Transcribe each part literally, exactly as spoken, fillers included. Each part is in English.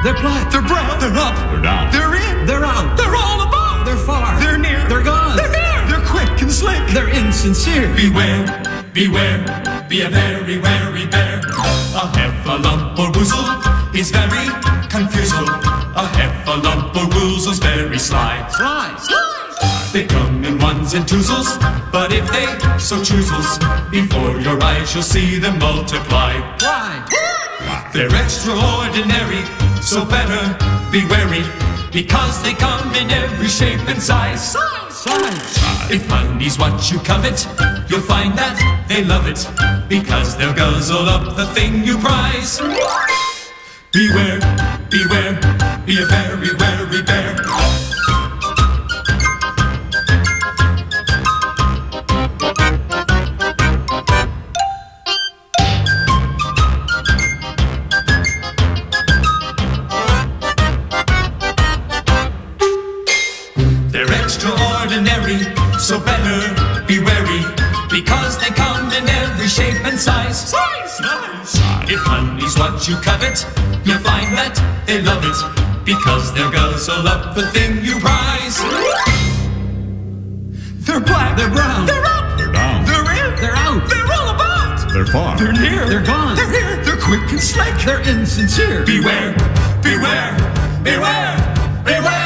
They're black. They're brown. They're up. They're down. They're in. They're out. They're all about. They're far. They're near. They're gone. They're here. They're quick and slick. They're insincere. Beware, beware, be a very wary bear. A heffalump or woozle is very confusal. A heffalump or woozle's very sly. Sly. They come in ones and twosles, but if they so choosels, before your eyes you'll see them multiply. Why? They're extraordinary, so better be wary, because they come in every shape and size. Size. If money's what you covet, you'll find that they love it, because they'll guzzle up the thing you prize. Beware, beware, be a very wary bear. Extraordinary, so better be wary, because they come in every shape and size. Size, size. If honey's what you covet, you'll find that they love it, because they'll guzzle up the thing you prize. They're black. They're brown. They're up. They're down. They're in. They're out. They're all about. They're far. They're near. They're gone. They're here. They're quick and slick. They're insincere. Beware, beware, beware, beware.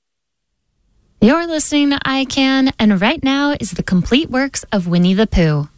You're listening to I Can, and right now is the complete works of Winnie the Pooh.